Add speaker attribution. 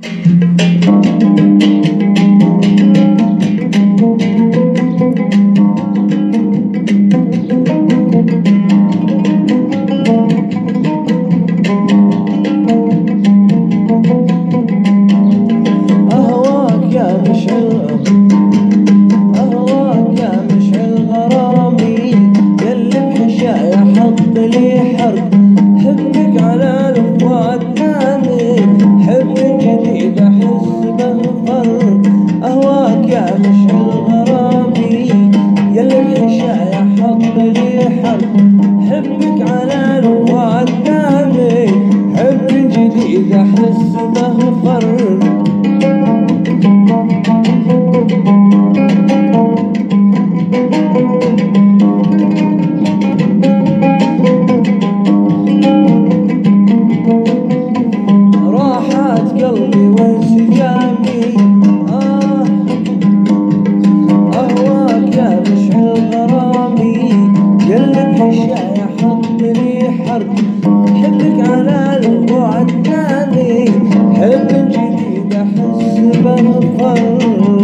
Speaker 1: حبك على الوفا قدامي، حب جديد احس به فرق. راحت قلبي وانسجامي، اهواك يا مشعل غرامي، قلب الشاي حط لي حرب. حبك على الوعد نامي، حب جديد احس به فرق.